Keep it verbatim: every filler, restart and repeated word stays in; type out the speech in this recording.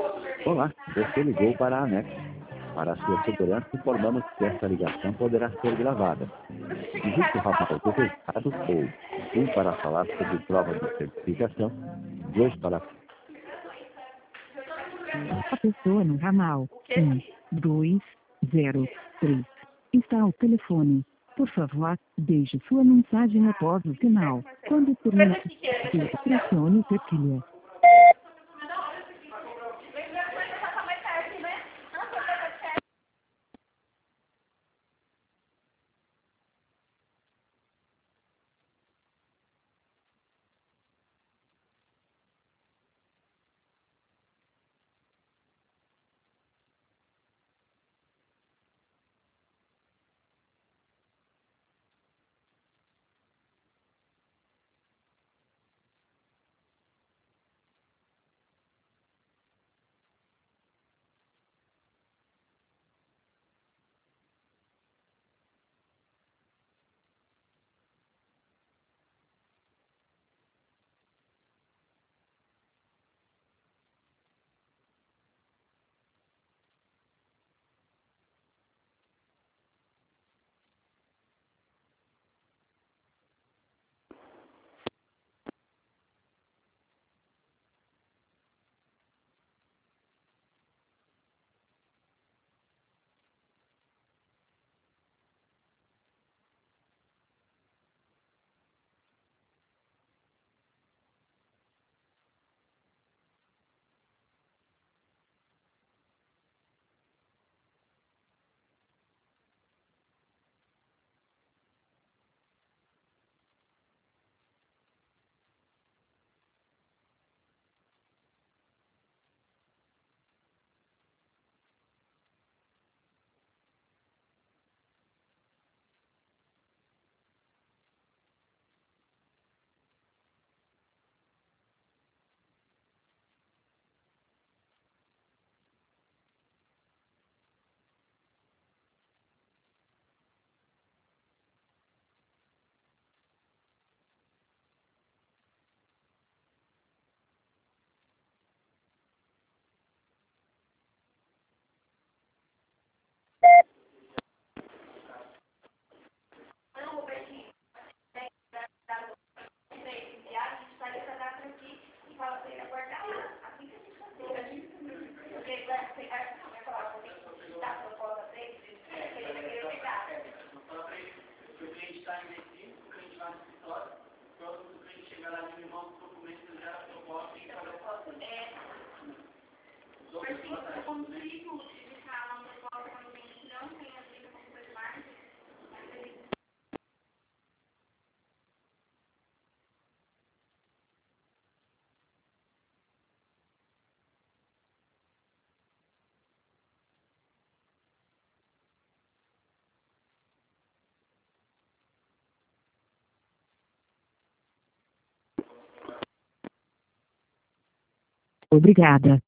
Olá, você ligou para a ANEX. Para a sua segurança, informamos que esta ligação poderá ser gravada. Digite o ramal desejado ou um para falar sobre prova de certificação, dois para... A pessoa no ramal um, dois, zero, três está ao telefone. Por favor, deixe sua mensagem após o sinal. Quando terminar, pressione o teclado. Obrigada.